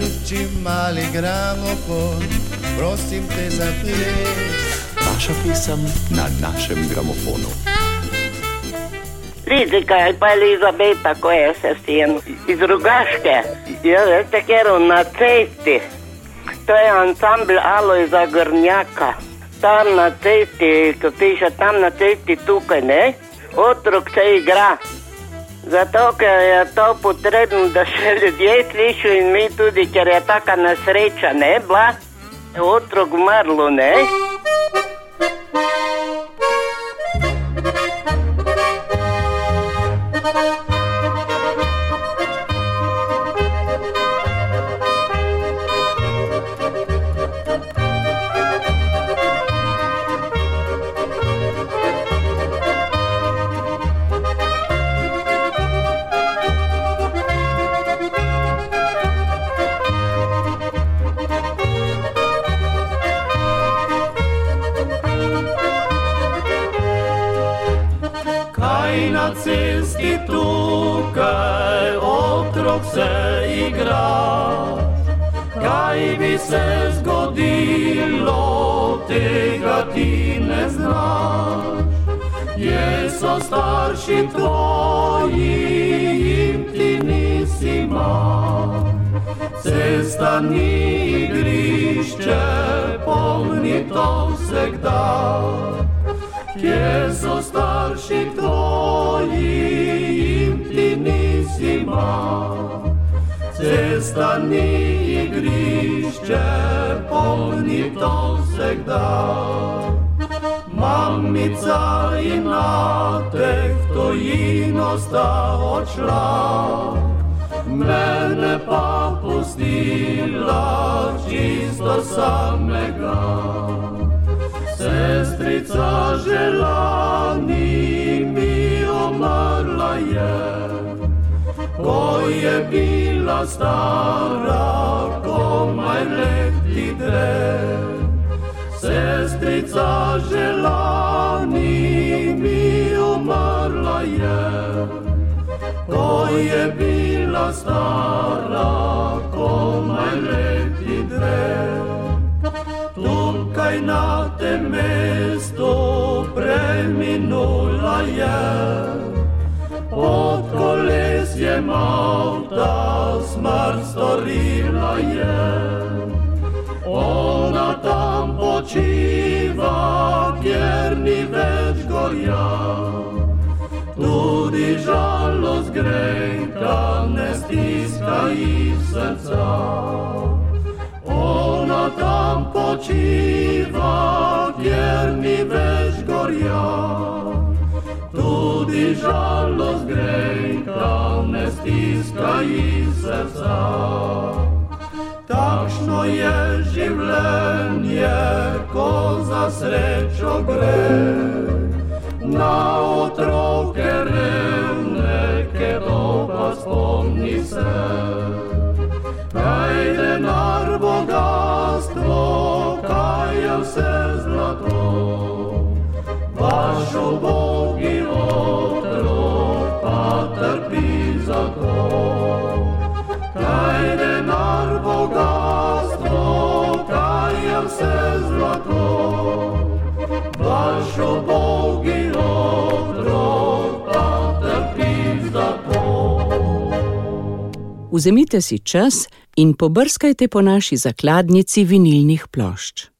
Maliči mali gramofon, prosim te za ples. Vaša pesem na našem gramofonu. Lidika je pa Elizabeta, ko je sestin iz Rogaške. Ja, veste, kjer na cesti. To je ansambl Alojza Grnjaka. Tam na cesti, ko piše tam na cesti tukaj, ne? Otrok se igra. Zato, ker je to potrebno, da še ljudje slišijo in mi tudi, ker je taka nesreča, ne, bila. Otrok umrlo, ne? Na cesti tukaj otrok se igra, kaj bi se zgodilo, tega ti ne znaš. Kje so starši tvoji, jim ti nisi mar. Cesta ni igrišče, pomni to vsegdaj. Kje so starši tvoji, jim ti nisi mar. Cesta ni igrišče, pomni to vsegdaj. Mamica in atek v tujino sta odšla, mene pa pustila čisto samega. Sestrica že lani mi umrla je, ko je bila stara komaj leti dve. Sestrica že lani mi umrla je, ko je bila stara komaj leti dve. Tukaj na tem mestu preminula je, pod kolesjem avta smrt storila je. Ona tam počiva, kjer ni več gorja, tudi žalost grenka ne stiska iz srca. Ona tam počiva, kjer ni več gorja, tudi žalost grenka ne stiska iz srca. Takšno je življenje, ko za srečo gre, na otroke revne, kedo pa spomni se. Kaj denar, bogatstvo, kaj je vse zlato, vaš ubogi otrok pa trpi za to. Kaj denar, bogatstvo, kaj je vse zlato, vaš ubogi otrok pa trpi za to. Vzemite si čas in pobrskajte po naši zakladnici vinilnih plošč.